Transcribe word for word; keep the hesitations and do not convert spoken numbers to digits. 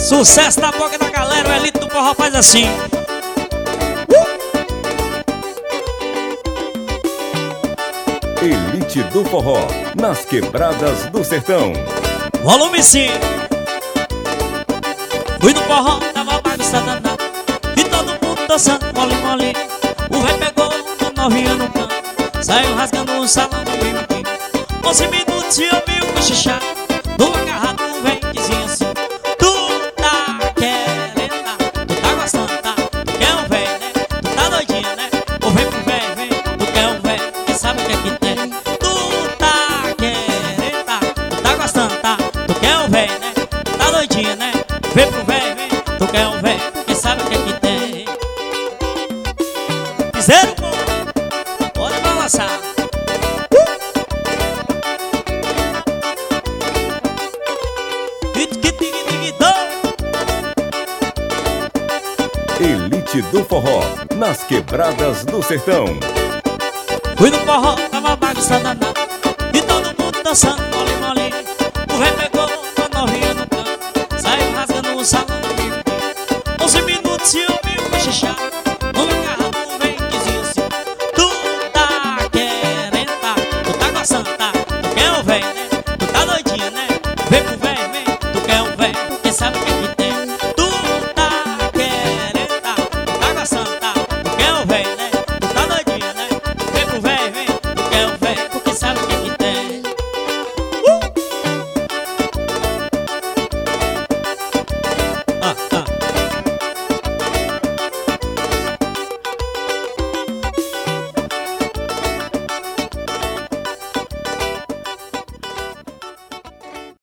Sucesso na boca da galera, o elite do forró faz assim. Elite do forró, nas quebradas do sertão. Volume cinco. Fui no forró, tava bagunça danada, e todo mundo dançando mole mole. O rei pegou uma novinha no canto, saiu rasgando um salão no meio aqui. Onze minutos e eu vi o cochichar, no agarrado o rei dizia assim: tu tá querendo, tá? Tu tá gostando, tá? Tu quer um véi, né? Tu tá doidinha, né? Ou vem pro véi, vem, tu quer um véi, quem sabe o que é que tem? Tu tá querendo, tá? Tu tá gostando, tá? Tu quer um véi, né? Tu tá doidinha, né? Vem pro véi, vem, tu quer um véi, quem sabe o que é que tem? Fizeram, pô, pode balançar. Elite do forró, nas quebradas do sertão. Fui no forró, tava bagunça danada, e todo mundo dançando